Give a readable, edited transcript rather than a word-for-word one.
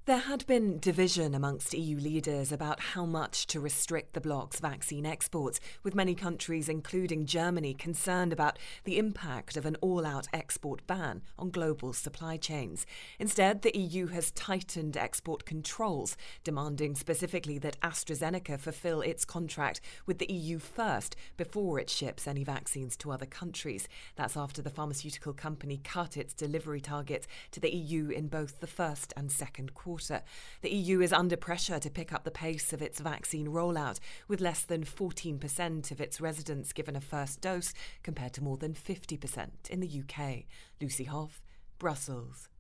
There had been division amongst EU leaders about how much to restrict the bloc's vaccine exports, with many countries, including Germany, concerned about the impact of an all-out export ban on global supply chains. Instead, the EU has tightened export controls, demanding specifically that AstraZeneca fulfill its contract with the EU first before it ships any vaccines to other countries. That's after the pharmaceutical company cut its delivery targets to the EU in both the first and second quarter. The EU is under pressure to pick up the pace of its vaccine rollout, with less than 14% of its residents given a first dose, compared to more than 50% in the UK. Lucy Hough, Brussels.